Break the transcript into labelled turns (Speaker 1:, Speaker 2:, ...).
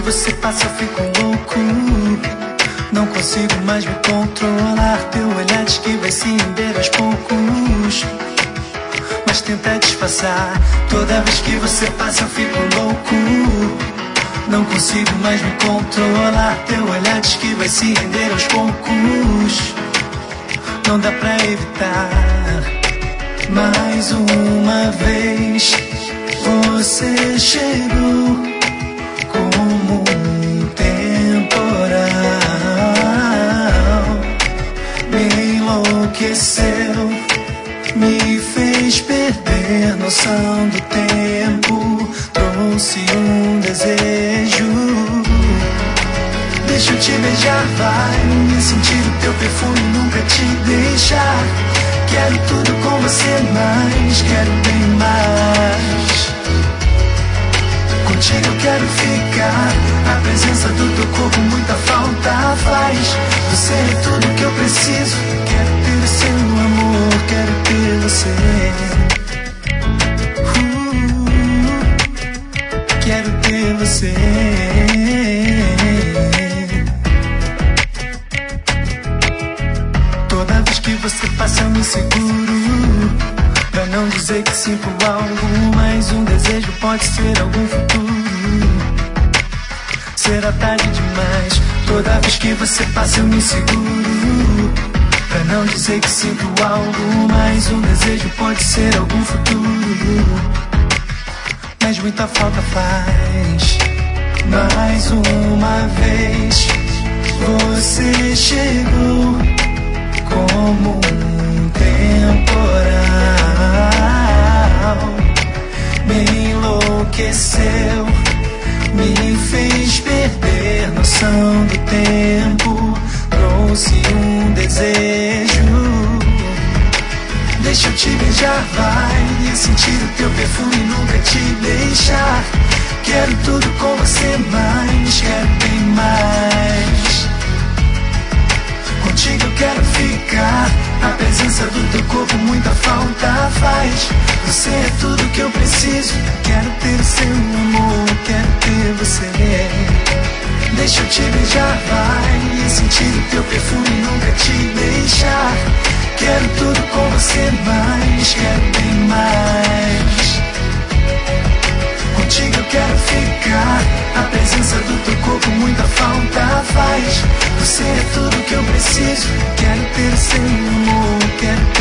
Speaker 1: você passa eu fico louco. Não consigo mais me controlar. Teu olhar diz que vai se render aos poucos, mas tenta disfarçar. Toda vez que você passa eu fico louco. Não consigo mais me controlar. Teu olhar diz que vai se render aos poucos, não dá pra evitar. Mais uma vez você chegou como um temporal, me enlouqueceu, me fez perder noção do tempo, trouxe um desejo. Deixa eu te beijar, vai, sentir o teu perfume, nunca te deixar. Quero tudo com você, mais, quero bem mais. Contigo eu quero ficar, a presença do teu corpo muita falta faz. Você é tudo que eu preciso, quero ter o seu amor, quero ter você. Quero ter você. Toda vez que você passa eu me seguro, pra não dizer que sinto algo, mas um desejo pode ser algum futuro. Será tarde demais. Toda vez que você passa eu me seguro, pra não dizer que sinto algo, mas um desejo pode ser algum futuro, mas muita falta faz. Mais uma vez você chegou como um temporal, me enlouqueceu, me fez perder noção do tempo, trouxe um desejo. Deixa eu te beijar, vai, e sentir o teu perfume, nunca te deixar. Quero tudo com você, mais, quero bem mais. Contigo eu quero ficar, a presença do teu corpo muita falta faz. Você é tudo que eu preciso, quero ter o seu amor, quero ter você. Deixa eu te beijar, vai, e sentir o teu perfume, nunca te deixar. Quero tudo com você, mais, quero bem mais. Contigo eu quero ficar, a presença do teu corpo muita falta faz. Você é tudo que eu preciso, quero ter o seu amor, quero